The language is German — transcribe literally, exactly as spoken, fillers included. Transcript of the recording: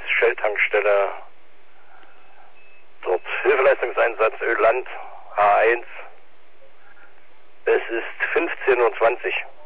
Shell-Tankstelle. Dort Hilfeleistungseinsatz Öland H eins. Es ist fünfzehn Uhr zwanzig.